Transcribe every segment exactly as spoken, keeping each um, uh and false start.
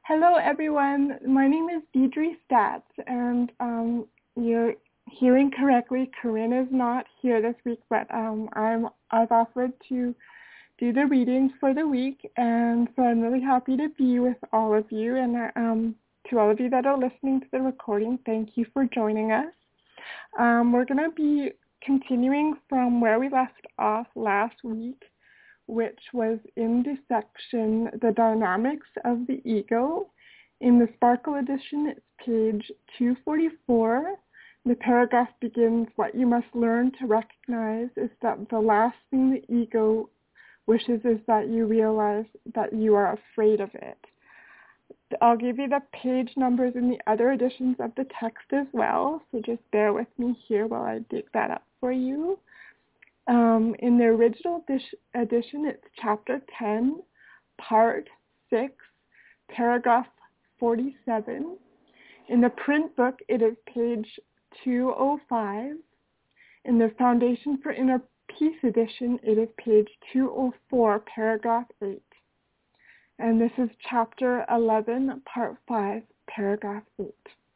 Hello, everyone. My name is Deidre Stats, and um, you're hearing correctly. Corinne is not here this week, but um, I'm I've offered to do the readings for the week, and so I'm really happy to be with all of you. And um, to all of you that are listening to the recording, thank you for joining us. Um, we're going to be continuing from where we left off last week, which was in the section, The Dynamics of the Ego. In the Sparkle edition, it's page two forty-four. The paragraph begins, what you must learn to recognize is that the last thing the ego wishes is that you realize that you are afraid of it. I'll give you the page numbers in the other editions of the text as well, so just bear with me here while I dig that up for you. Um, in the original edition, it's chapter ten, part six, paragraph forty-seven. In the print book, it is page two oh five. In the Foundation for Inner Peace edition, it is page two oh four, paragraph eight. And this is chapter eleven, part five, paragraph eight.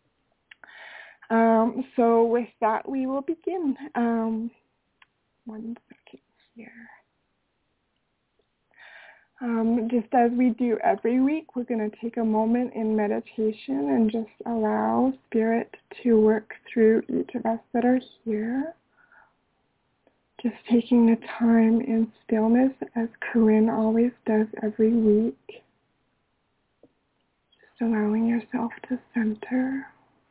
Um, so with that, we will begin. Um, One second here. Um, just as we do every week, we're going to take a moment in meditation and just allow Spirit to work through each of us that are here. Just taking the time in stillness as Corinne always does every week. Just allowing yourself to center.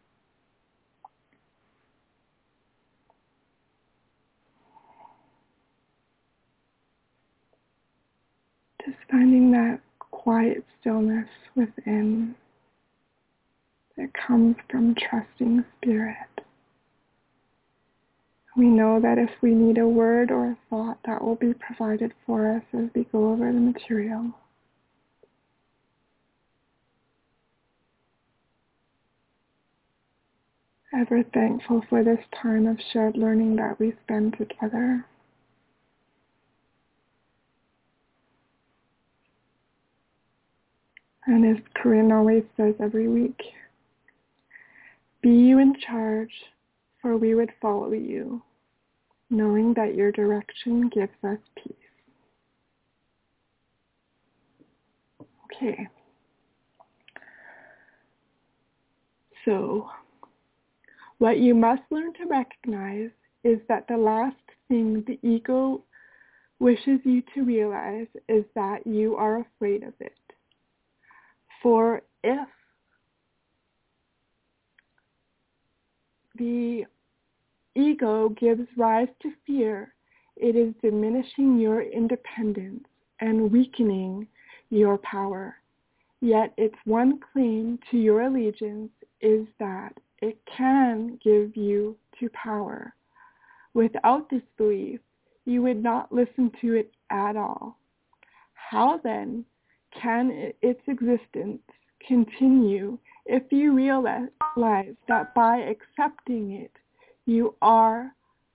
Just finding that quiet stillness within that comes from trusting Spirit. We know that if we need a word or a thought, that will be provided for us as we go over the material. Ever thankful for this time of shared learning that we spend together. And as Corinne always says every week, be you in charge, for we would follow you, knowing that your direction gives us peace. Okay. So, what you must learn to recognize is that the last thing the ego wishes you to realize is that you are afraid of it. For if the ego gives rise to fear, it is diminishing your independence and weakening your power. Yet its one claim to your allegiance is that it can give you to power. Without this belief, you would not listen to it at all. How then can its existence continue if you realize that by accepting it, you are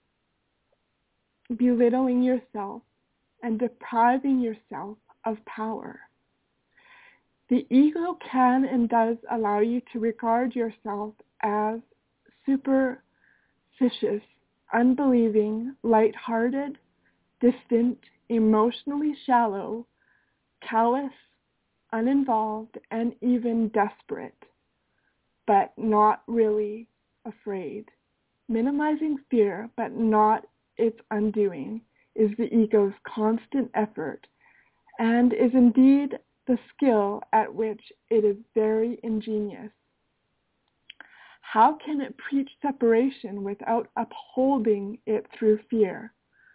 belittling yourself and depriving yourself of power? The ego can and does allow you to regard yourself as superficious, unbelieving, light-hearted, distant, emotionally shallow, callous, uninvolved, and even desperate, but not really afraid. Minimizing fear, but not its undoing, is the ego's constant effort, and is indeed the skill at which it is very ingenious. How can it preach separation without upholding it through fear?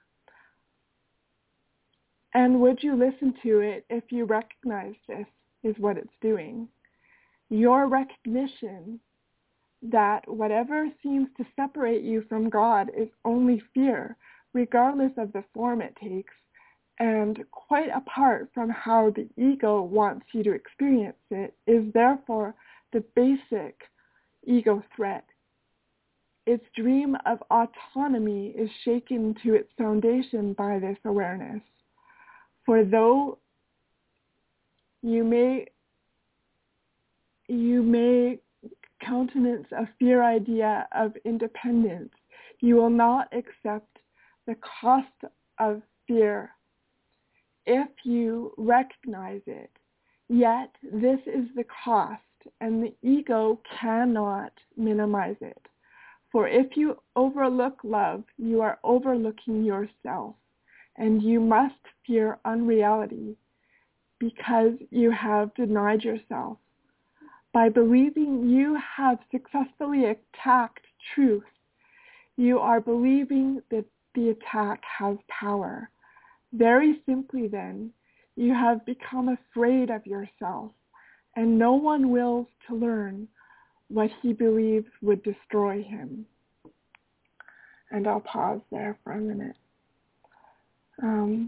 And would you listen to it if you recognize this is what it's doing? Your recognition that whatever seems to separate you from God is only fear, regardless of the form it takes, and quite apart from how the ego wants you to experience it, is therefore the basic ego threat. Its dream of autonomy is shaken to its foundation by this awareness. For though you may you may countenance a fear idea of independence, you will not accept the cost of fear if you recognize it. Yet this is the cost, and the ego cannot minimize it. For if you overlook love, you are overlooking yourself, and you must fear unreality because you have denied yourself. By believing you have successfully attacked truth, you are believing that the attack has power. Very simply then, you have become afraid of yourself, and no one wills to learn what he believes would destroy him. And I'll pause there for a minute. Um,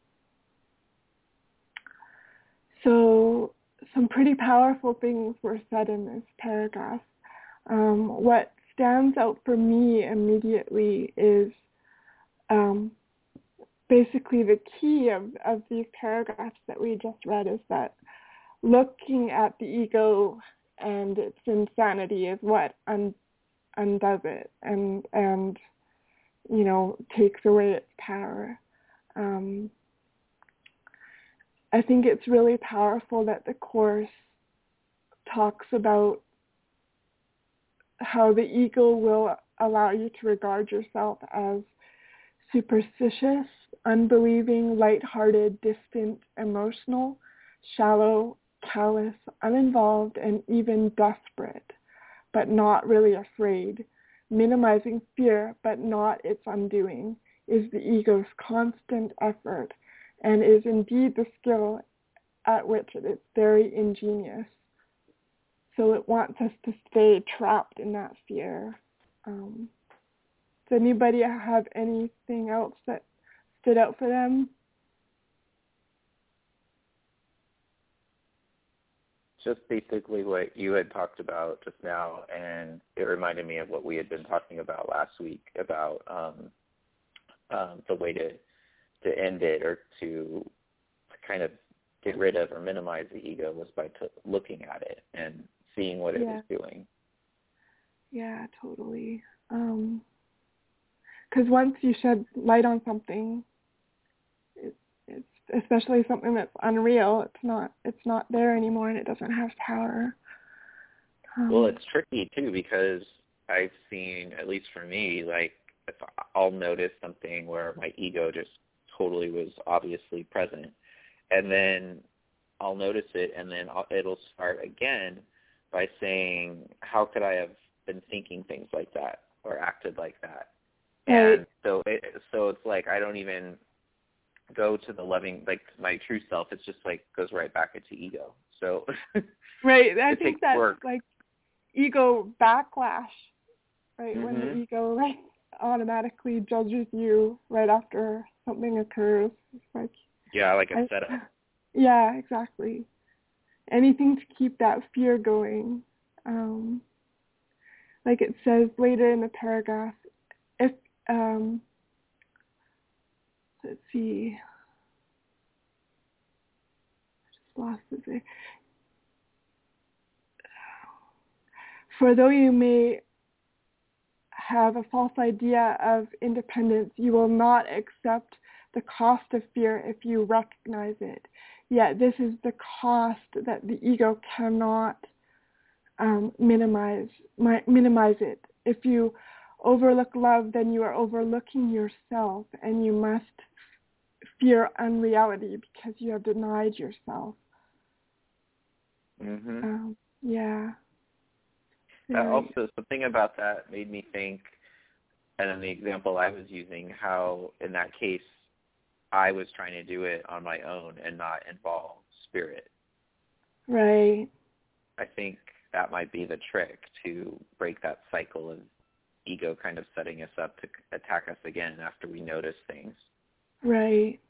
so some pretty powerful things were said in this paragraph. Um, what stands out for me immediately is um, basically the key of, of these paragraphs that we just read is that looking at the ego and its insanity is what un, undoes it and, and, you know, takes away its power. Um, I think it's really powerful that the Course talks about how the ego will allow you to regard yourself as superstitious, unbelieving, light-hearted, distant, emotional, shallow, callous, uninvolved, and even desperate, but not really afraid. Minimizing fear, but not its undoing, is the ego's constant effort, and is indeed the skill at which it is very ingenious. So it wants us to stay trapped in that fear. Um, does anybody have anything else that stood out for them? Just basically what you had talked about just now, and it reminded me of what we had been talking about last week about um, um, the way to to end it or to kind of get rid of or minimize the ego was by t- looking at it and seeing what it yeah. was doing. Yeah, totally. Um, 'cause once you shed light on something, it, it's especially something that's unreal. It's not. It's not there anymore, and it doesn't have power. Um, well, it's tricky too because I've seen, at least for me, like if I'll notice something where my ego just totally was obviously present, and then I'll notice it, and then I'll, it'll start again by saying, how could I have been thinking things like that or acted like that? right. And so it, so it's like I don't even go to the loving, like my true self. It's just like goes right back into ego. So right. I it think takes that's work. like ego backlash, right? Mm-hmm. When the ego like automatically judges you right after something occurs. It's like Yeah, like a I, setup. yeah, exactly. Anything to keep that fear going. Um, like it says later in the paragraph, if, um, let's see, I just lost it there. For though you may have a false idea of independence, you will not accept the cost of fear if you recognize it. Yet this is the cost that the ego cannot um, minimize, mi- minimize it. If you overlook love, then you are overlooking yourself, and you must fear unreality because you have denied yourself. Mm-hmm. Um, yeah. Uh, Very. also, something about that made me think, and in the example I was using, how in that case I was trying to do it on my own and not involve spirit. Right. I think that might be the trick to break that cycle of ego kind of setting us up to attack us again after we notice things. Right.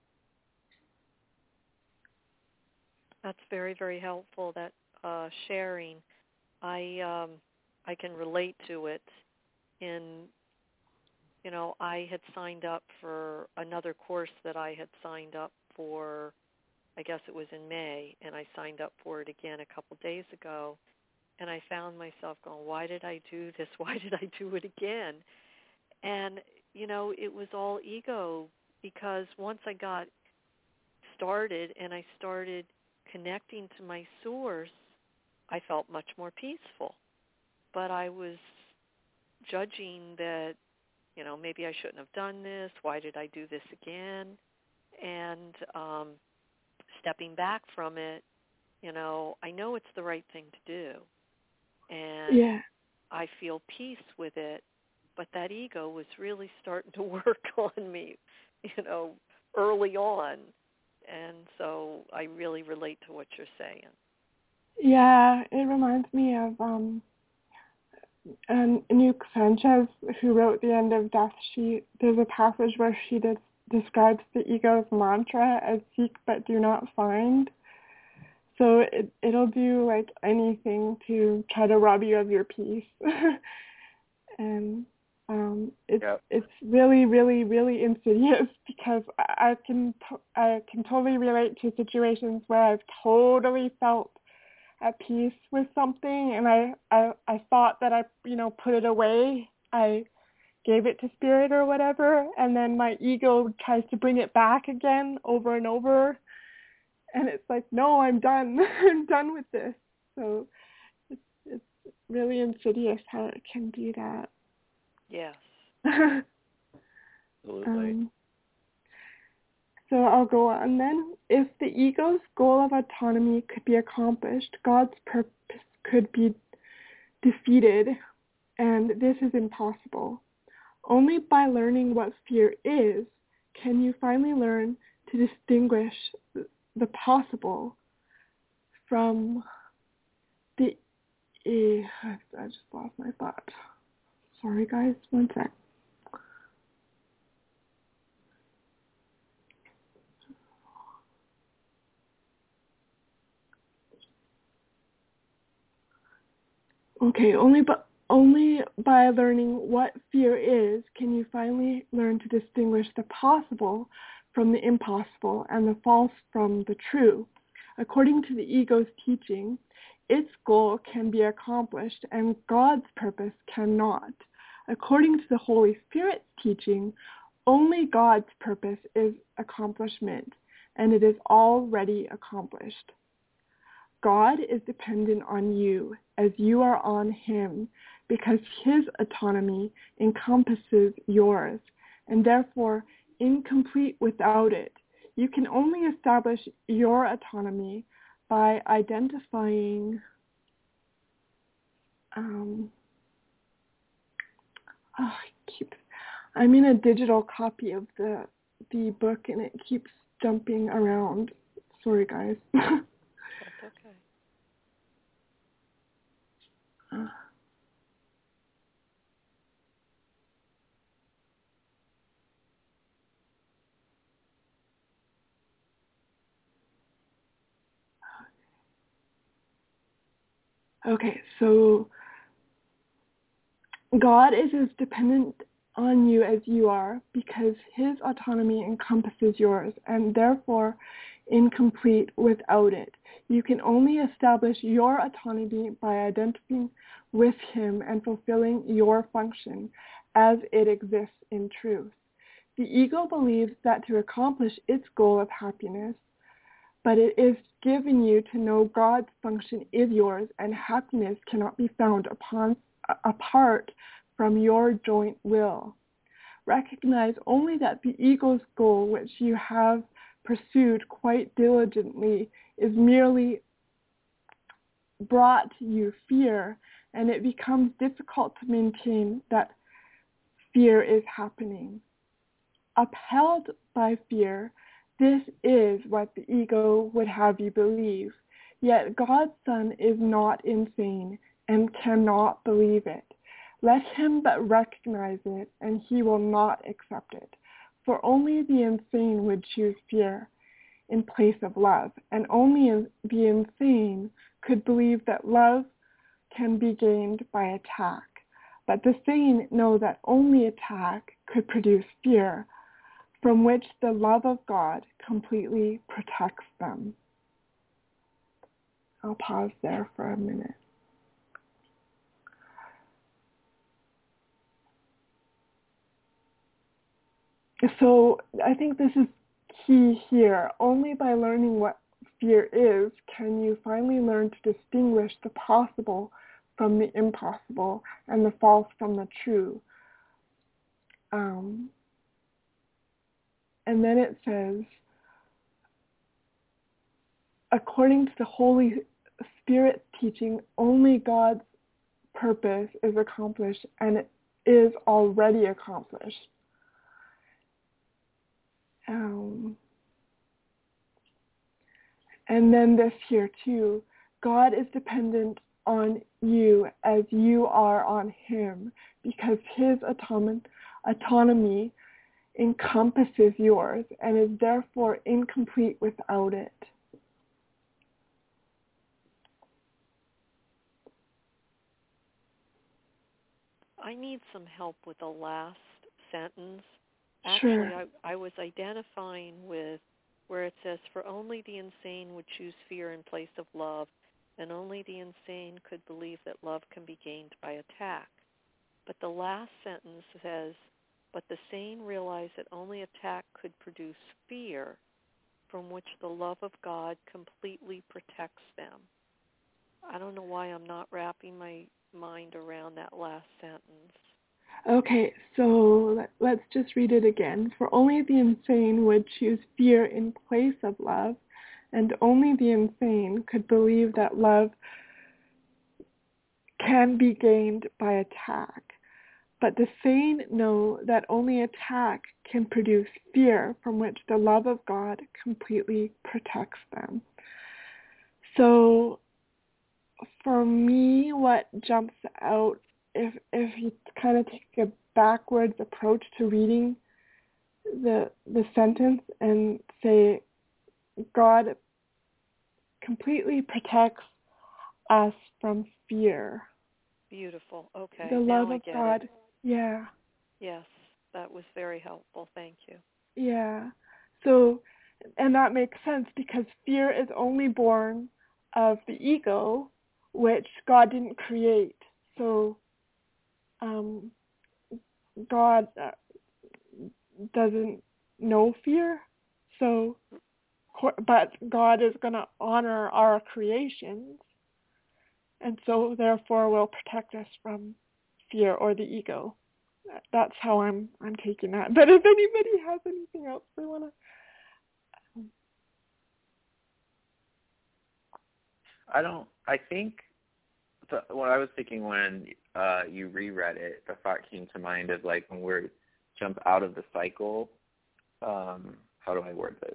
That's very, very helpful, that uh, sharing. I um, I can relate to it. In, you know, I had signed up for another course that I had signed up for, I guess it was in May, and I signed up for it again a couple days ago, and I found myself going, why did I do this? Why did I do it again? And, you know, it was all ego, because once I got started and I started connecting to my source, I felt much more peaceful. But I was judging that, you know, maybe I shouldn't have done this. Why did I do this again? And um, stepping back from it, you know, I know it's the right thing to do. And Yeah. I feel peace with it. But that ego was really starting to work on me, you know, early on. And so I really relate to what you're saying. Yeah, it reminds me of um, and Nuke Sanchez, who wrote The End of Death. She there's a passage where she des- describes the ego's mantra as "seek but do not find." So it it'll do like anything to try to rob you of your peace, and um, it's Yep. it's really really really insidious, because I, I can to- I can totally relate to situations where I've totally felt at peace with something, and I, I I thought that I you know put it away. I gave it to spirit or whatever, and then my ego tries to bring it back again over and over, and it's like, no, I'm done. I'm done with this. So it's it's really insidious how it can do that. Yes. Absolutely. um, So I'll go on then. If the ego's goal of autonomy could be accomplished, God's purpose could be defeated, and this is impossible. Only by learning what fear is can you finally learn to distinguish the possible from the... Eh, I just lost my thought. Sorry guys, one sec. Okay, only but only by learning what fear is can you finally learn to distinguish the possible from the impossible and the false from the true. According to the ego's teaching, its goal can be accomplished and God's purpose cannot. According to the Holy Spirit's teaching, only God's purpose is accomplishment, and it is already accomplished. God is dependent on you as you are on him, because his autonomy encompasses yours, and therefore incomplete without it. You can only establish your autonomy by identifying um, oh, I keep, I'm in a digital copy of the the book, and it keeps jumping around. Sorry, guys. That's okay. uh, Okay, so God is as dependent on you as you are, because his autonomy encompasses yours and therefore incomplete without it. You can only establish your autonomy by identifying with him and fulfilling your function as it exists in truth. The ego believes that to accomplish its goal of happiness, but it is given you to know God's function is yours, and happiness cannot be found upon, apart from your joint will. Recognize only that the ego's goal, which you have pursued quite diligently, is merely brought you fear, and it becomes difficult to maintain that fear is happening. Upheld by fear, this is what the ego would have you believe. Yet God's Son is not insane and cannot believe it. Let him but recognize it, and he will not accept it. For only the insane would choose fear in place of love, and only the insane could believe that love can be gained by attack. But the sane know that only attack could produce fear. from which the love of God completely protects them. I'll pause there for a minute. So I think this is key here. Only by learning what fear is can you finally learn to distinguish the possible from the impossible and the false from the true. Um, and then it says, according to the Holy Spirit's teaching, only God's purpose is accomplished, and it is already accomplished. Um, and then this here too, God is dependent on you as you are on him, because his autonom- autonomy encompasses yours and is therefore incomplete without it. I need some help with the last sentence. Actually, Sure. I, I was identifying with where it says, for only the insane would choose fear in place of love, and only the insane could believe that love can be gained by attack. But the last sentence says, but the sane realize that only attack could produce fear, from which the love of God completely protects them. I don't know why I'm not wrapping my mind around that last sentence. Okay, so let's just read it again. For only the insane would choose fear in place of love, and only the insane could believe that love can be gained by attack. But the sane know that only attack can produce fear, from which the love of God completely protects them. So for me, what jumps out, if if you kind of take a backwards approach to reading the the sentence and say, God completely protects us from fear. Beautiful. Okay. The now love I of get God. it. Yeah. Yes, that was very helpful. Thank you. Yeah. So, and that makes sense because fear is only born of the ego, which God didn't create. So, um, God uh, doesn't know fear. So, but God is going to honor our creations, and so therefore will protect us from fear or the ego. That's how I'm I'm taking that. But if anybody has anything else they want to. I don't. I think the, what I was thinking when uh, you reread it, the thought came to mind of like when we jump out of the cycle. Um, how do I word this?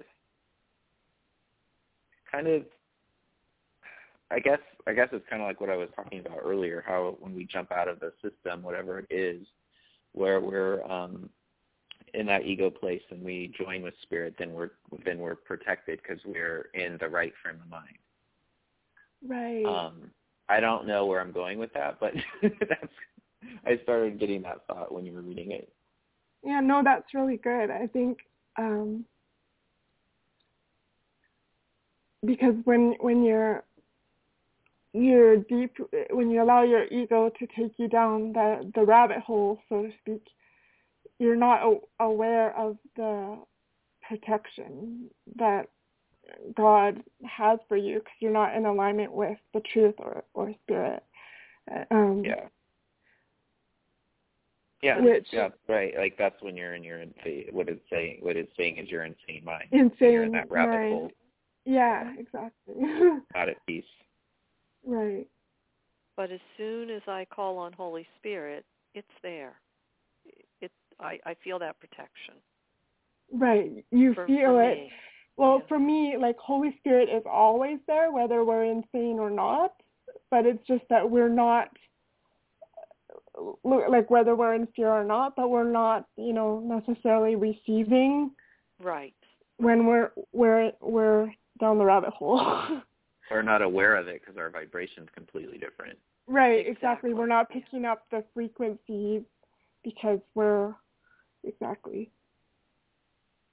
Kind of. I guess. I guess it's kind of like what I was talking about earlier. How when we jump out of the system, whatever it is, where we're um, in that ego place and we join with spirit, then we're then we're protected because we're in the right frame of mind. Right. Um, I don't know where I'm going with that, but that's I started getting that thought when you were reading it. Yeah, no, that's really good. I think um, because when when you're you're deep, when you allow your ego to take you down the the rabbit hole, so to speak, you're not a- aware of the protection that God has for you because you're not in alignment with the truth or, or spirit. Um, Yeah. Yeah, which, yeah, right. Like that's when you're in your insane. What it's saying, what it's saying is your insane mind. Insane you're in that rabbit mind. hole. Yeah, exactly. Not at peace. Right. But as soon as I call on Holy Spirit, it's there. It, I, I feel that protection. Right. You for, feel for it. Me. Well, yeah. for me, like Holy Spirit is always there, whether we're insane or not. But it's just that we're not, like whether we're in fear or not, but we're not, you know, necessarily receiving. Right. When we're we're we're down the rabbit hole. We're not aware of it because our vibration's completely different. Right, exactly. exactly. We're not picking up the frequency because we're, exactly.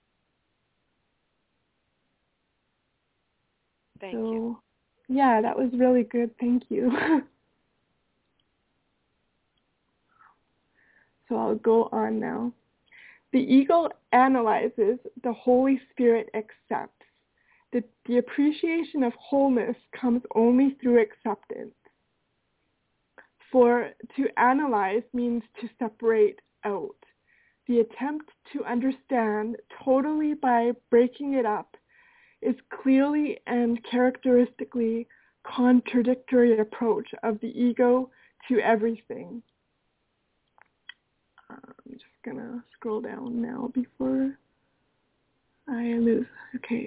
Thank so, you. Yeah, that was really good. Thank you. So I'll go on now. The ego analyzes, the Holy Spirit accepts. The, the appreciation of wholeness comes only through acceptance. For to analyze means to separate out. The attempt to understand totally by breaking it up is clearly and characteristically contradictory approach of the ego to everything. I'm just gonna scroll down now before I lose. Okay.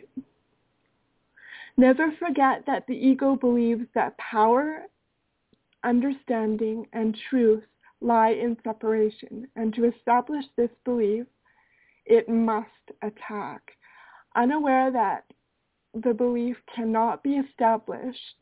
Never forget that the ego believes that power, understanding, and truth lie in separation, and to establish this belief, it must attack. Unaware that the belief cannot be established,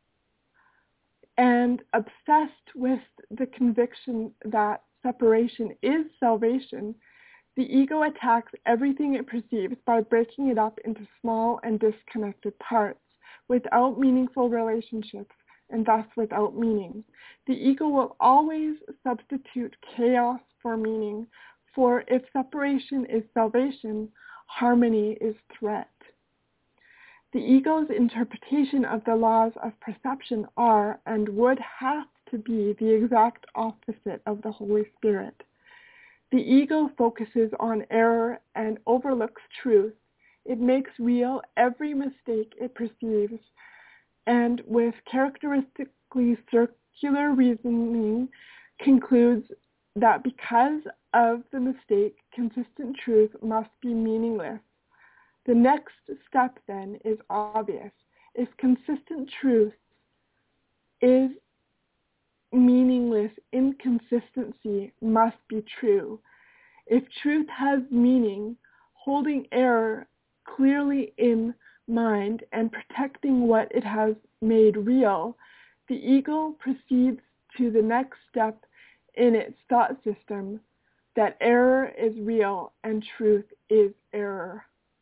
and obsessed with the conviction that separation is salvation, the ego attacks everything it perceives by breaking it up into small and disconnected parts without meaningful relationships and thus without meaning. The ego will always substitute chaos for meaning, for if separation is salvation, harmony is threat. The ego's interpretation of the laws of perception are and would have to be the exact opposite of the Holy Spirit. The ego focuses on error and overlooks truth. It makes real every mistake it perceives, and with characteristically circular reasoning concludes that because of the mistake, consistent truth must be meaningless. The next step, then, is obvious. If consistent truth is meaningless, inconsistency must be true. If truth has meaning, holding error clearly in mind and protecting what it has made real, the ego proceeds to the next step in its thought system, that error is real and truth is error.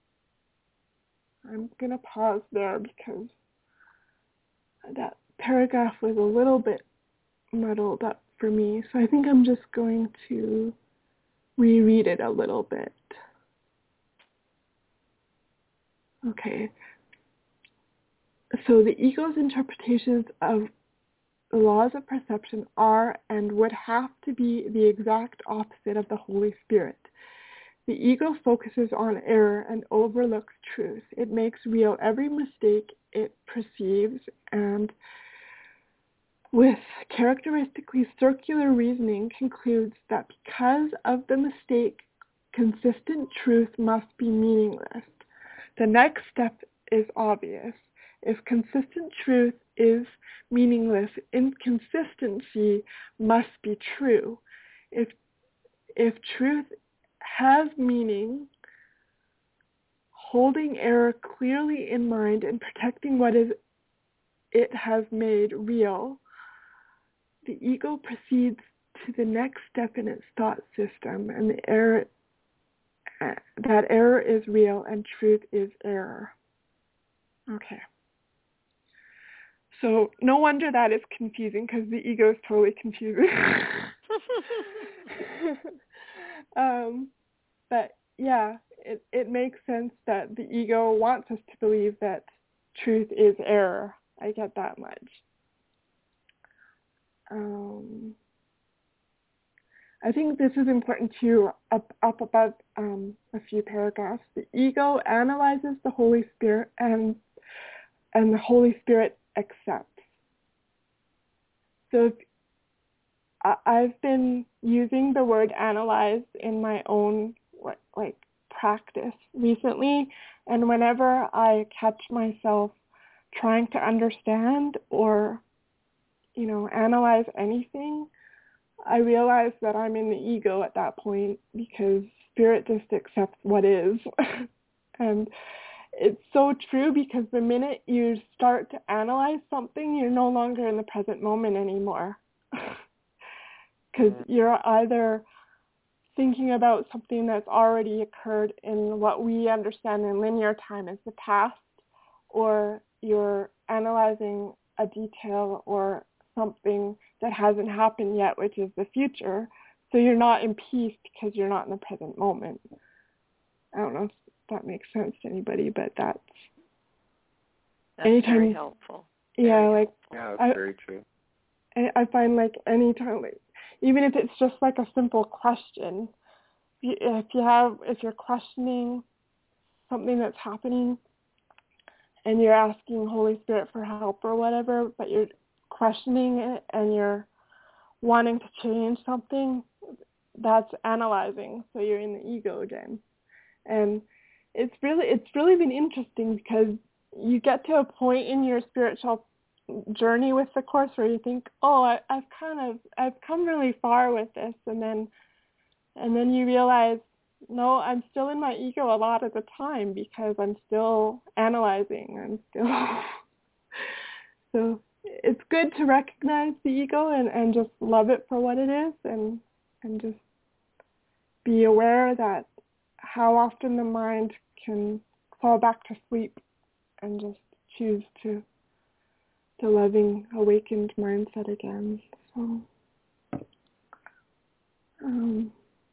I'm going to pause there because that paragraph was a little bit muddled up for me. So I think I'm just going to reread it a little bit. Okay. So the ego's interpretations of the laws of perception are and would have to be the exact opposite of the Holy Spirit. The ego focuses on error and overlooks truth. It makes real every mistake it perceives, and with characteristically circular reasoning concludes that because of the mistake, consistent truth must be meaningless. The next step is obvious. If consistent truth is meaningless, inconsistency must be true. If, if truth has meaning, holding error clearly in mind and protecting what is it has made real, the ego proceeds to the next step in its thought system, and the error, uh, that error is real and truth is error. Okay. So no wonder that is confusing, because the ego is totally confusing. um, but yeah, it, it makes sense that the ego wants us to believe that truth is error. I get that much. Um, I think this is important too, up, up above um, a few paragraphs. The ego analyzes the Holy Spirit, and and the Holy Spirit accepts. So if, I, I've been using the word analyze in my own like practice recently, and whenever I catch myself trying to understand or, you know, analyze anything, I realize that I'm in the ego at that point, because spirit just accepts what is. And it's so true, because the minute you start to analyze something, you're no longer in the present moment anymore. Because you're either thinking about something that's already occurred in what we understand in linear time as the past, or you're analyzing a detail or something that hasn't happened yet, which is the future. So you're not in peace because you're not in the present moment. I don't know if that makes sense to anybody, but that's, that's anytime, very helpful. Yeah, very like helpful. Yeah, that's I, very true. I, I find like anytime, like even if it's just like a simple question, if you, if you have, if you're questioning something that's happening, and you're asking Holy Spirit for help or whatever, but you're questioning it and you're wanting to change something, that's analyzing. So you're in the ego again. And it's really it's really been interesting because you get to a point in your spiritual journey with the Course where you think, oh, I, I've kind of I've come really far with this, and then and then you realize, no, I'm still in my ego a lot of the time because I'm still analyzing. I'm still so it's good to recognize the ego and, and just love it for what it is, and and just be aware that how often the mind can fall back to sleep and just choose to the loving awakened mindset again. So um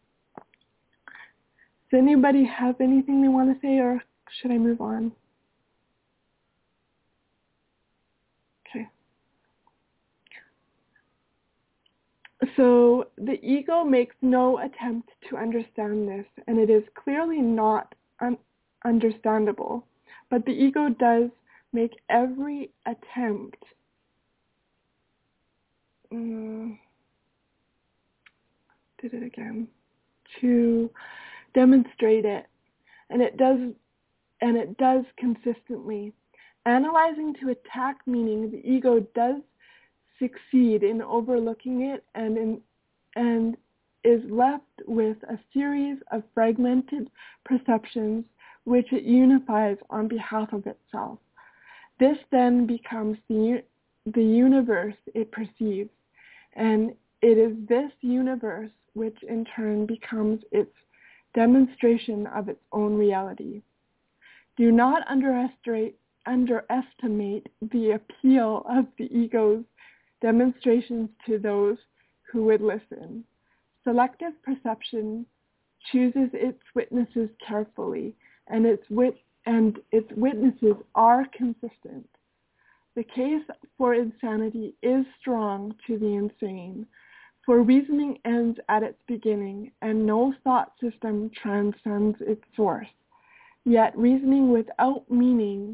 does anybody have anything they want to say, or should I move on? Okay. So the ego makes no attempt to understand this, and it is clearly not un- understandable. But the ego does make every attempt um, did it again to demonstrate it, and it does and it does consistently. Analyzing to attack, meaning the ego does succeed in overlooking it and in, and is left with a series of fragmented perceptions which it unifies on behalf of itself. This then becomes the, the universe it perceives, and it is this universe which in turn becomes its demonstration of its own reality. Do not underestimate, underestimate the appeal of the ego's demonstrations to those who would listen. Selective perception chooses its witnesses carefully, and its wit and its witnesses are consistent. The case for insanity is strong to the insane, for reasoning ends at its beginning, and no thought system transcends its source. Yet reasoning without meaning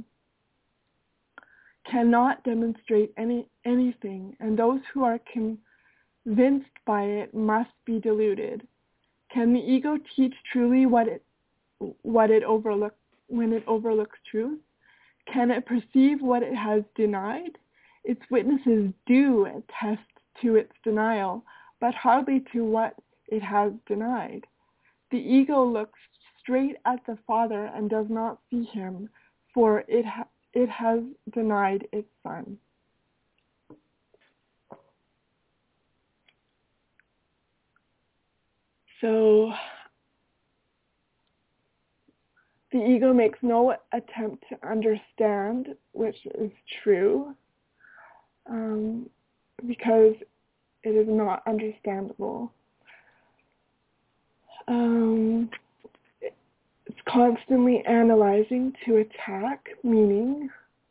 cannot demonstrate any anything, and those who are convinced by it must be deluded. Can the ego teach truly what it what it overlooks when it overlooks truth? Can it perceive what it has denied? Its witnesses do attest to its denial, but hardly to what it has denied. The ego looks straight at the Father and does not see him, for it ha- it has denied its Son. So the ego makes no attempt to understand, which is true, um, because it is not understandable. Um, it's constantly analyzing to attack meaning,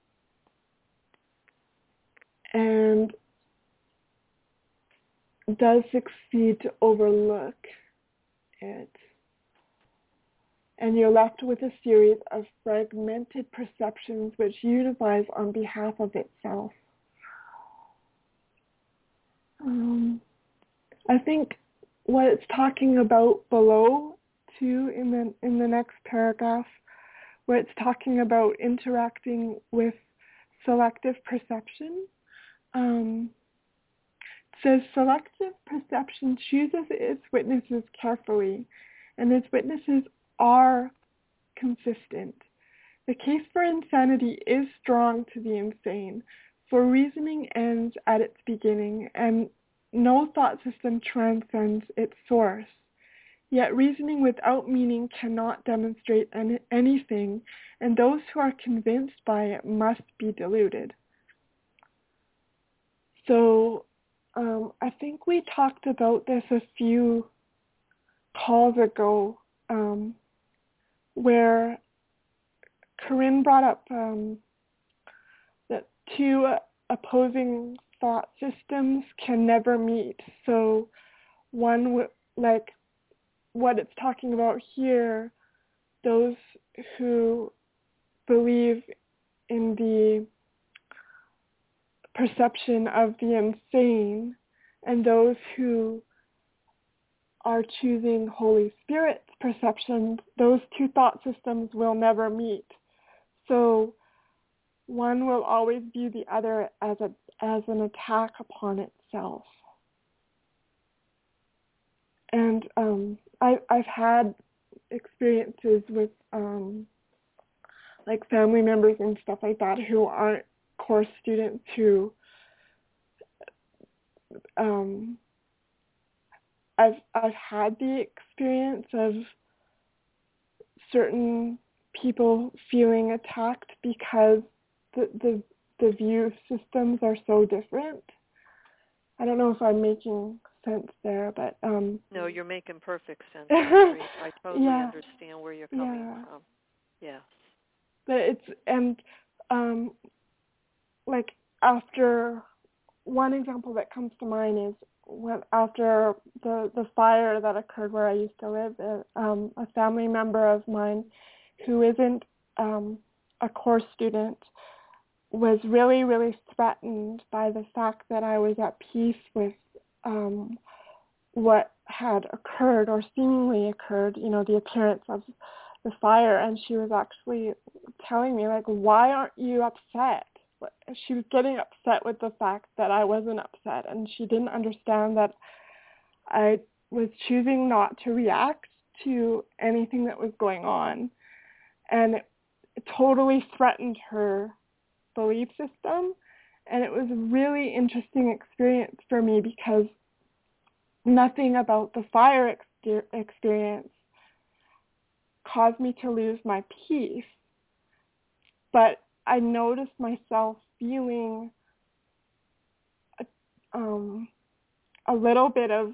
and does succeed to overlook it. And you're left with a series of fragmented perceptions which unifies on behalf of itself. Um, I think what it's talking about below, too, in the in the next paragraph, where it's talking about interacting with selective perception, um, it says selective perception chooses its witnesses carefully, and its witnesses are consistent. The case for insanity is strong to the insane, for reasoning ends at its beginning, and no thought system transcends its source. Yet reasoning without meaning cannot demonstrate any, anything, and those who are convinced by it must be deluded. So um, I think we talked about this a few calls ago, um, where Corinne brought up um, that two opposing thought systems can never meet. So one, w- like what it's talking about here, those who believe in the perception of the insane and those who are choosing Holy Spirit's perception, those two thought systems will never meet. So one will always view the other as a as an attack upon itself. And um, I, I've had experiences with um, like family members and stuff like that who aren't course students who um, I've I've had the experience of certain people feeling attacked because the the, the view systems are so different. I don't know if I'm making sense there, but um no, you're making perfect sense. Actually. I totally yeah. understand where you're coming yeah. from. Yes. But it's and um like after one example that comes to mind is when after the the fire that occurred where I used to live, uh, um, a family member of mine who isn't um, a course student was really, really threatened by the fact that I was at peace with um, what had occurred or seemingly occurred, you know, the appearance of the fire. And she was actually telling me, like, why aren't you upset? She was getting upset with the fact that I wasn't upset, and she didn't understand that I was choosing not to react to anything that was going on, and it, it totally threatened her belief system. And it was a really interesting experience for me because nothing about the fire ex- experience caused me to lose my peace, but I noticed myself feeling a, um, a little bit of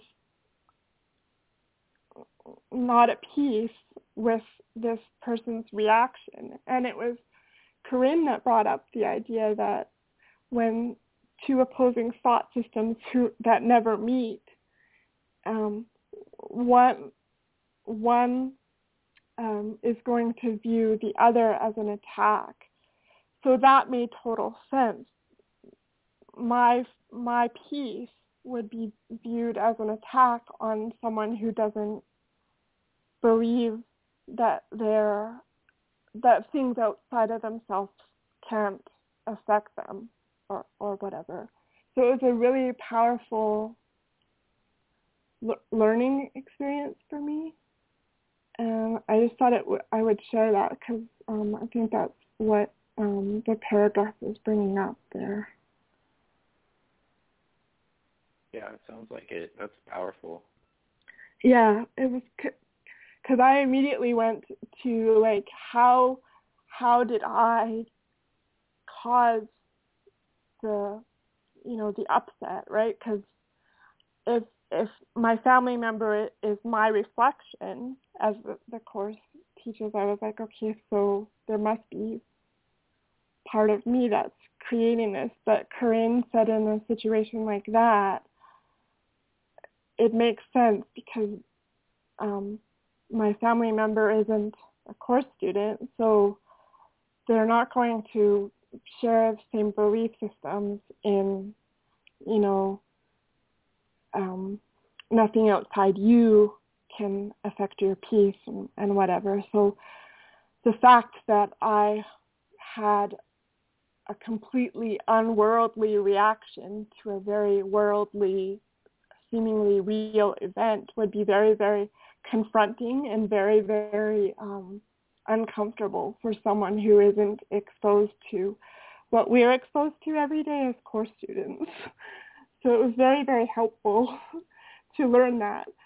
not at peace with this person's reaction. And it was Corinne that brought up the idea that when two opposing thought systems who, that never meet, um, one, one um, is going to view the other as an attack. So that made total sense. My my peace would be viewed as an attack on someone who doesn't believe that they're that things outside of themselves can't affect them or or whatever. So it was a really powerful l- learning experience for me, and I just thought it w- I would share that because um, I think that's what um, the paragraph is bringing up there. Yeah, it sounds like it. That's powerful. Yeah, it was because I immediately went to like how how did I cause the you know the upset, right? Because if if my family member is my reflection, as the, the course teaches, I was like, okay, so there must be part of me that's creating this. But Corinne said in a situation like that, it makes sense because um, my family member isn't a course student, so they're not going to share the same belief systems in, you know, um, nothing outside you can affect your peace and, and whatever. So the fact that I had a completely unworldly reaction to a very worldly, seemingly real event would be very, very confronting and very, very um, uncomfortable for someone who isn't exposed to what we're exposed to every day as course students. So it was very, very helpful to learn that.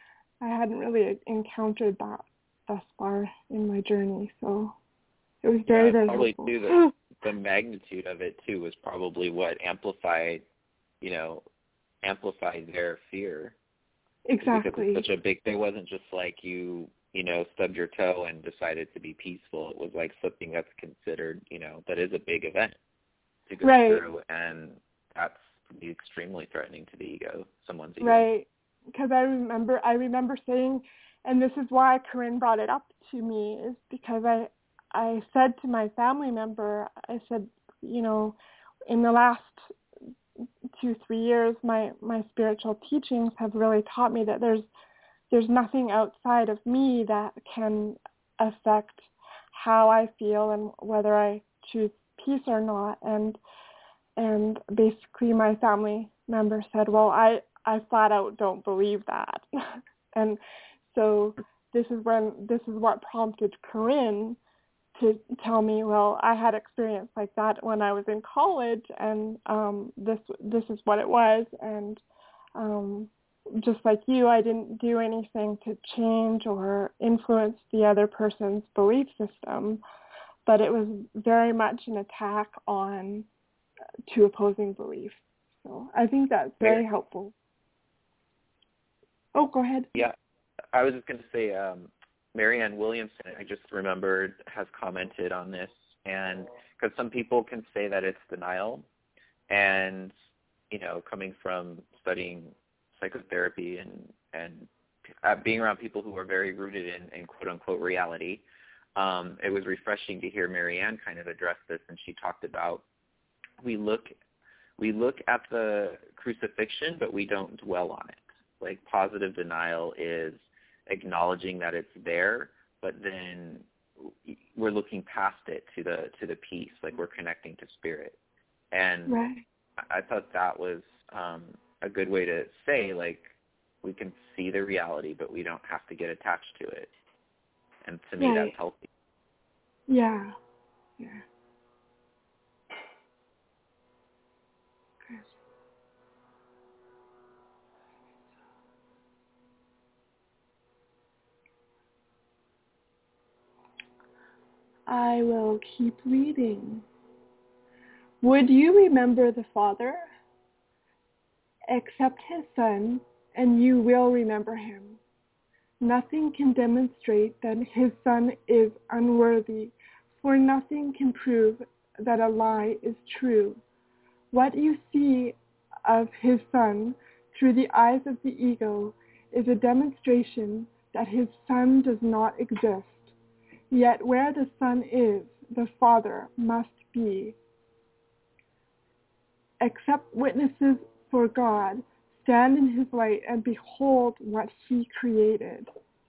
I hadn't really encountered that thus far in my journey. So it was very, yeah, very probably helpful. too, the, the magnitude of it too was probably what amplified, you know, amplified their fear. Exactly. Because it's such a big thing. It wasn't just like you, you know, stubbed your toe and decided to be peaceful. It was like something that's considered, you know, that is a big event to go right. through, and that's extremely threatening to the ego, someone's ego. Right. Because I remember, I remember saying, and this is why Corinne brought it up to me, is because I, I said to my family member, I said, you know, in the last two, three years, my, my spiritual teachings have really taught me that there's, there's nothing outside of me that can affect how I feel and whether I choose peace or not. And, and basically my family member said, well, I, I flat out don't believe that. And so this is when, this is what prompted Corinne to tell me, well, I had experience like that when I was in college, and um, this this is what it was. And um, just like you, I didn't do anything to change or influence the other person's belief system, but it was very much an attack on two opposing beliefs. So I think that's very Mary, helpful. Oh, go ahead. Yeah, I was just going to say, um, Marianne Williamson, I just remembered, has commented on this, and because some people can say that it's denial, and, you know, coming from studying psychotherapy and, and uh, being around people who are very rooted in, in quote-unquote reality, um, it was refreshing to hear Marianne kind of address this, and she talked about we look we look at the crucifixion, but we don't dwell on it. Like, positive denial is acknowledging that it's there, but then we're looking past it to the to the peace, like we're connecting to spirit. And right. I thought that was um, a good way to say, like, we can see the reality, but we don't have to get attached to it. And to me, right. that's healthy. Yeah. Yeah. Good. I will keep reading. Would you remember the Father? Accept his Son, and you will remember him. Nothing can demonstrate that his Son is unworthy, for nothing can prove that a lie is true. What you see of his Son through the eyes of the ego is a demonstration that his Son does not exist. Yet where the Son is, the Father must be. Accept witnesses for God, stand in his light, and behold what he created.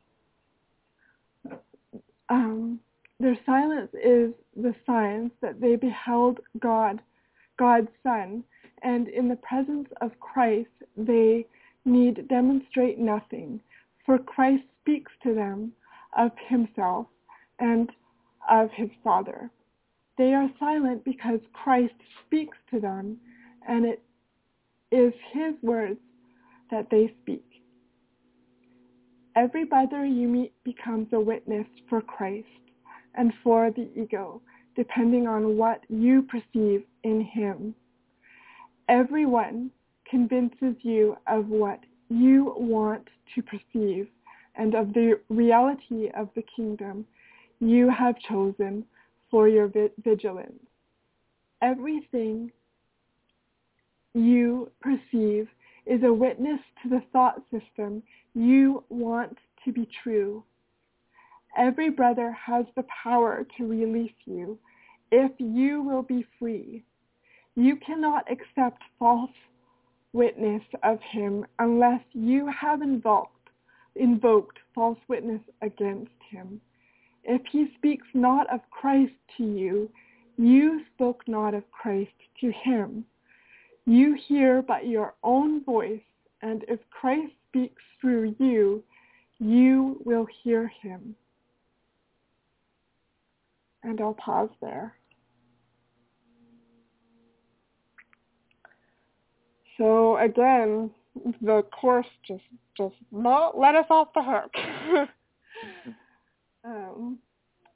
Um, their silence is the signs that they beheld God, God's Son, and in the presence of Christ they need demonstrate nothing, for Christ speaks to them of himself and of his Father. They are silent because Christ speaks to them, and it is his words that they speak. Every brother you meet becomes a witness for Christ and for the ego, depending on what you perceive in him. Everyone convinces you of what you want to perceive and of the reality of the kingdom you have chosen for your vigilance. Everything you perceive is a witness to the thought system you want to be true. Every brother has the power to release you if you will be free. You cannot accept false witness of him unless you have invoked, invoked false witness against him. If he speaks not of Christ to you, you spoke not of Christ to him. You hear but your own voice, and if Christ speaks through you, you will hear him. And I'll pause there. So again, the Course just just not let us off the hook. um,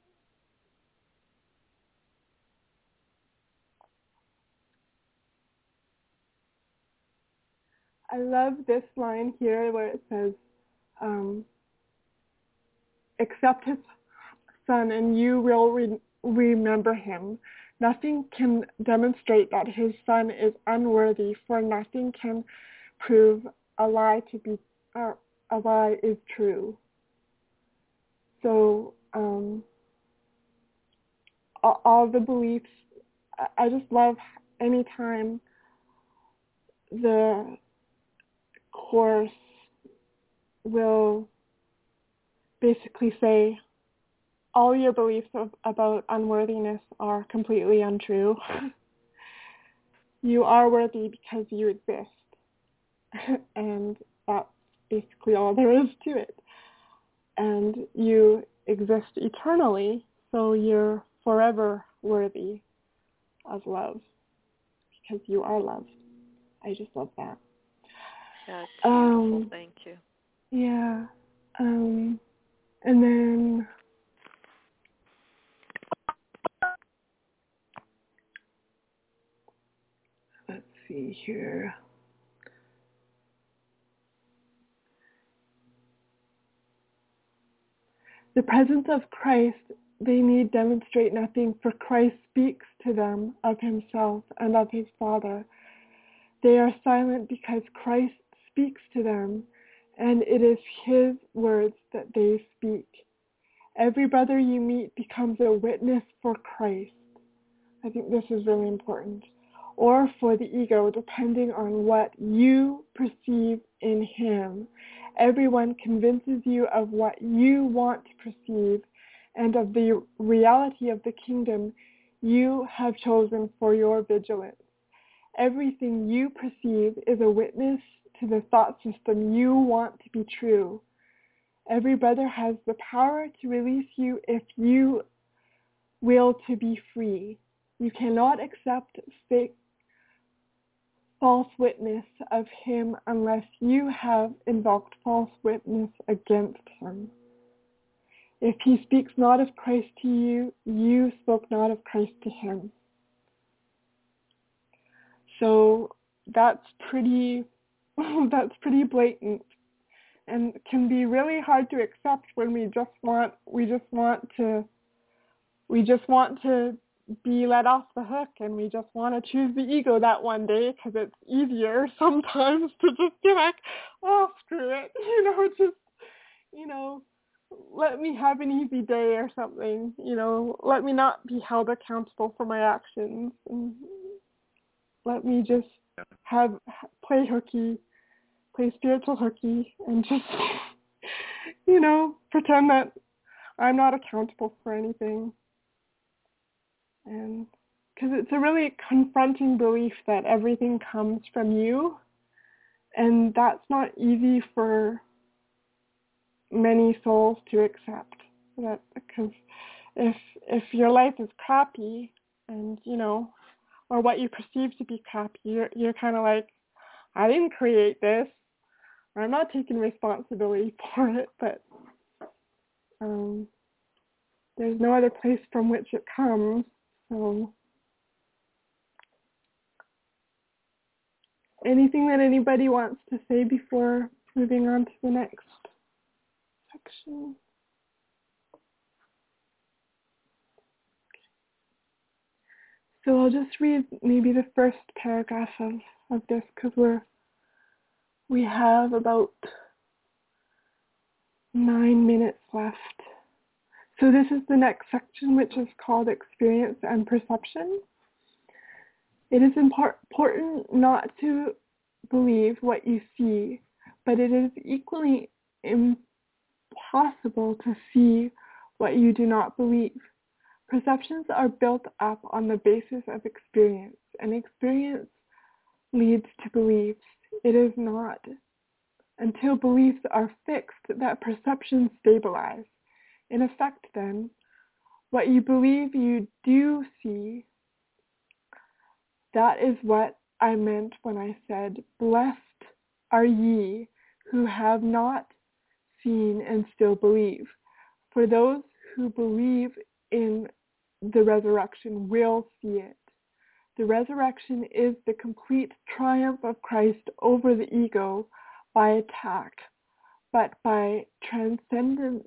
I love this line here where it says, um, accept his son and you will re- remember him. Nothing can demonstrate that his son is unworthy, for nothing can prove a lie to be uh, a lie is true. So um, all, all the beliefs, I, I just love anytime the Course will basically say all your beliefs of, about unworthiness are completely untrue. You are worthy because you exist. And that's basically all there is to it. And you exist eternally, so you're forever worthy of love because you are loved. I just love that. That's beautiful. Um, Thank you. Yeah. Um, and then let's see here. The presence of Christ, they need demonstrate nothing, for Christ speaks to them of himself and of his Father. They are silent because Christ speaks to them, and it is his words that they speak. Every brother you meet becomes a witness for Christ. I think this is really important. Or for the ego, depending on what you perceive in him. Everyone convinces you of what you want to perceive and of the reality of the kingdom you have chosen for your vigilance. Everything you perceive is a witness to the thought system you want to be true. Every brother has the power to release you if you will to be free. You cannot accept fake, false witness of him unless you have invoked false witness against him. If he speaks not of Christ to you, you spoke not of Christ to him. So that's pretty, that's pretty blatant, and can be really hard to accept when we just want, we just want to, we just want to be let off the hook, and we just want to choose the ego that one day because it's easier sometimes to just be like, oh, screw it, you know, just, you know, let me have an easy day or something, you know, let me not be held accountable for my actions, and let me just have, play hooky, play spiritual hooky, and just, you know, pretend that I'm not accountable for anything. And because it's a really confronting belief that everything comes from you, and that's not easy for many souls to accept. That because if if your life is crappy, and you know, or what you perceive to be crappy, you're you're kind of like, I didn't create this. I'm not taking responsibility for it, but um, there's no other place from which it comes. So anything that anybody wants to say before moving on to the next section? So I'll just read maybe the first paragraph of, of this because we're we have about nine minutes left. So this is the next section, which is called Experience and Perception. It is impor- important not to believe what you see, but it is equally impossible to see what you do not believe. Perceptions are built up on the basis of experience, and experience leads to beliefs. It is not until beliefs are fixed that perceptions stabilize. In effect, then, what you believe you do see, that is what I meant when I said, blessed are ye who have not seen and still believe. For those who believe in the resurrection will see it. The resurrection is the complete triumph of Christ over the ego by attack, but by transcendence.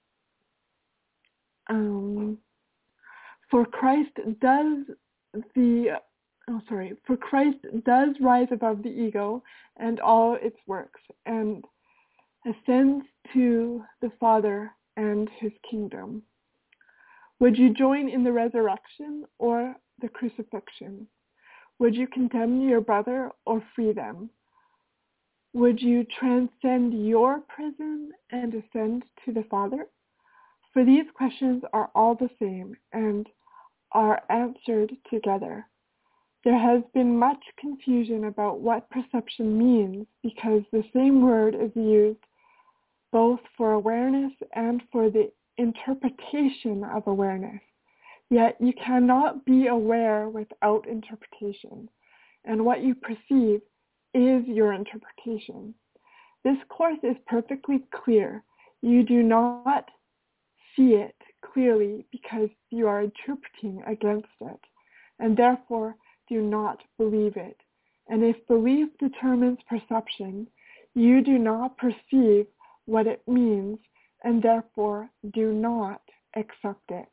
Um, for Christ does the oh sorry, for Christ does rise above the ego and all its works, and ascends to the Father and his kingdom. Would you join in the resurrection or the crucifixion? Would you condemn your brother or free them? Would you transcend your prison and ascend to the Father? For these questions are all the same and are answered together. There has been much confusion about what perception means because the same word is used both for awareness and for the interpretation of awareness. Yet you cannot be aware without interpretation, and what you perceive is your interpretation. This course is perfectly clear. You do not see it clearly because you are interpreting against it, and therefore do not believe it. And if belief determines perception, you do not perceive what it means, and therefore do not accept it.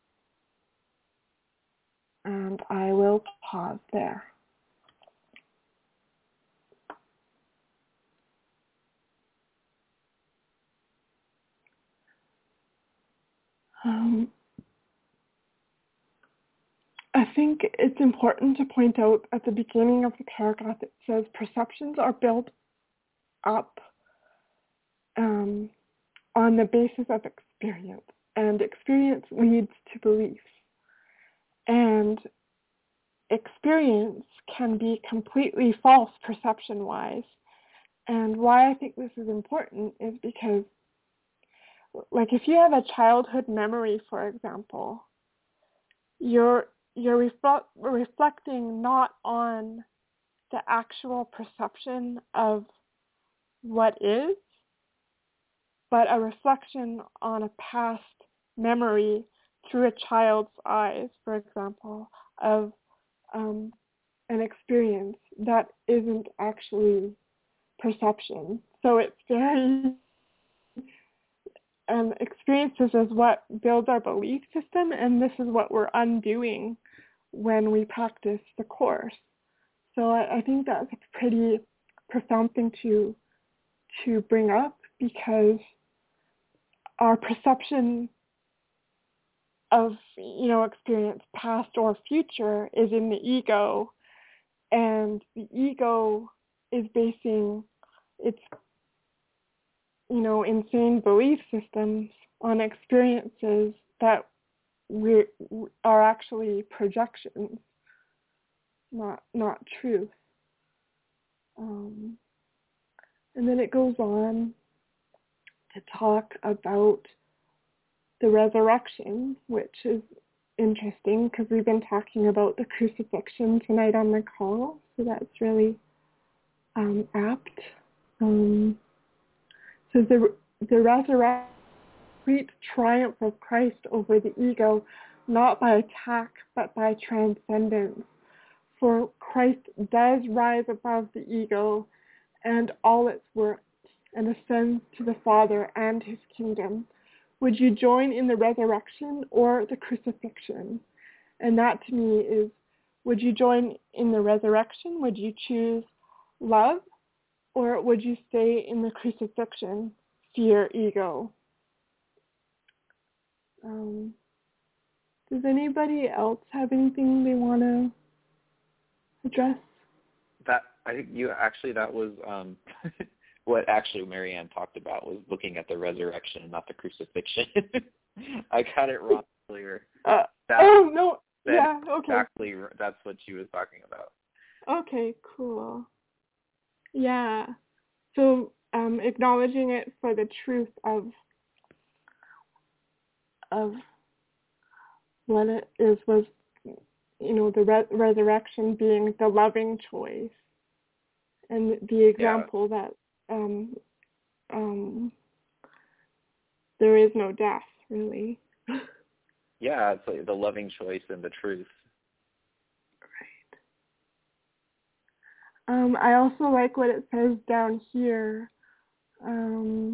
And I will pause there. Um, I think it's important to point out at the beginning of the paragraph it says perceptions are built up um, on the basis of experience, and experience leads to beliefs. And experience can be completely false perception-wise. And why I think this is important is because, like, if you have a childhood memory, for example, you're you're refl- reflecting not on the actual perception of what is, but a reflection on a past memory through a child's eyes, for example, of um, an experience that isn't actually perception. So it's very, um, experiences is what builds our belief system, and this is what we're undoing when we practice the course. So I, I think that's a pretty profound thing to to bring up, because our perception of, you know, experience, past or future, is in the ego, and the ego is basing its, you know, insane belief systems on experiences that we are actually projections, not not truth. Um, and then it goes on to talk about the resurrection, which is interesting because we've been talking about the crucifixion tonight on the call, so that's really um, apt. Um, so the the resurrection, complete triumph of Christ over the ego, not by attack but by transcendence. For Christ does rise above the ego and all its works, and ascends to the Father and his kingdom. Would you join in the resurrection or the crucifixion? And that to me is, would you join in the resurrection? Would you choose love? Or would you stay in the crucifixion, fear, ego? Um, does anybody else have anything they want to address? That I think you actually that was um, what actually Marianne talked about, was looking at the resurrection and not the crucifixion. I got it wrong earlier. Uh, that, oh no, yeah, okay. Exactly, that's what she was talking about. Okay, cool. Yeah. So um, acknowledging it for the truth of of what it is was, you know, the re- resurrection being the loving choice, and the example yeah. that um, um, there is no death, really. Yeah, it's like the loving choice and the truth. Right. Um, I also like what it says down here. Um,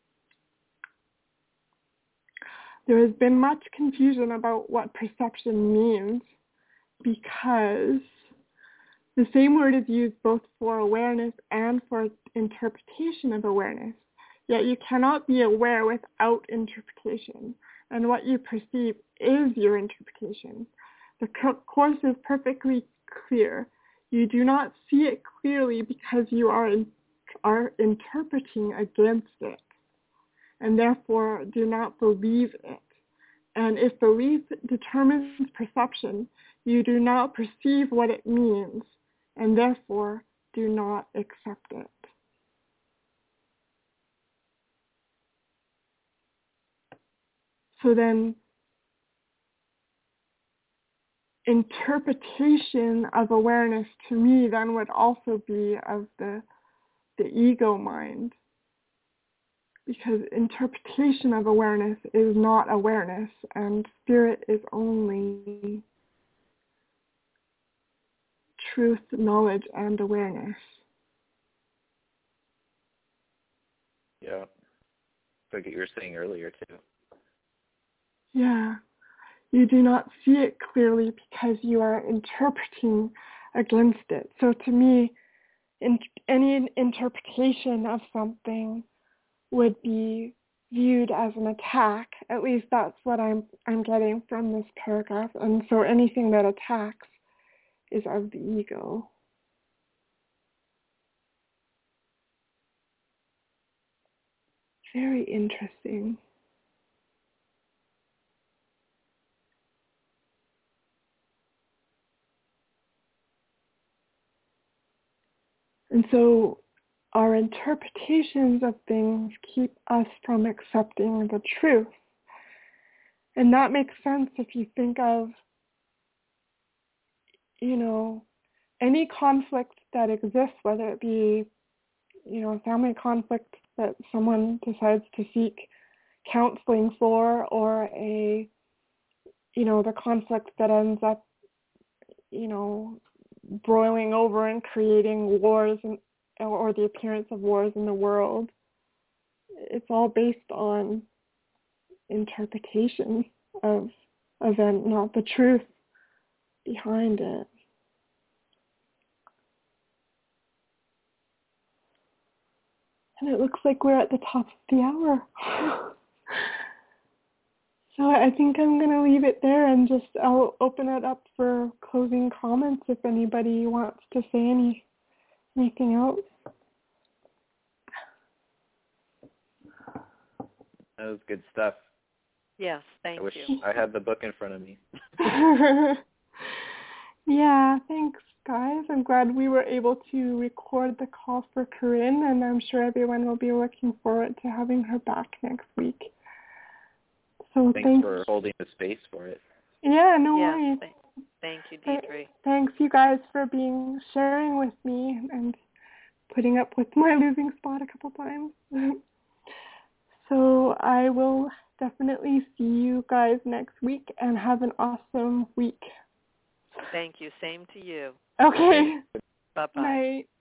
there has been much confusion about what perception means because the same word is used both for awareness and for interpretation of awareness. Yet you cannot be aware without interpretation, and what you perceive is your interpretation. The Course is perfectly clear. You do not see it clearly because you are in, are interpreting against it, and therefore do not believe it. And if belief determines perception, you do not perceive what it means, and therefore do not accept it. So then, interpretation of awareness to me then would also be of the, the ego mind, because interpretation of awareness is not awareness, and spirit is only truth, knowledge, and awareness. Yeah, like you were saying earlier too. Yeah. You do not see it clearly because you are interpreting against it. So to me, in, any interpretation of something would be viewed as an attack. At least that's what I'm I'm getting from this paragraph. And so anything that attacks is of the ego. Very interesting. And so our interpretations of things keep us from accepting the truth. And that makes sense if you think of, you know, any conflict that exists, whether it be, you know, a family conflict that someone decides to seek counseling for, or a, you know, the conflict that ends up, you know, broiling over and creating wars and, or the appearance of wars in the world. It's all based on interpretation of event, not the truth behind it. And it looks like we're at the top of the hour. So I think I'm going to leave it there and just I'll open it up for closing comments if anybody wants to say any anything else. That was good stuff. Yes, thank I wish you. I had the book in front of me. Yeah, thanks, guys. I'm glad we were able to record the call for Corinne, and I'm sure everyone will be looking forward to having her back next week. So thanks, thanks for holding the space for it. Yeah, no yes, worries. Th- thank you, Deidre. Thanks, you guys, for being sharing with me and putting up with my losing spot a couple times. So I will definitely see you guys next week, and have an awesome week. Thank you. Same to you. Okay. Bye-bye. Night.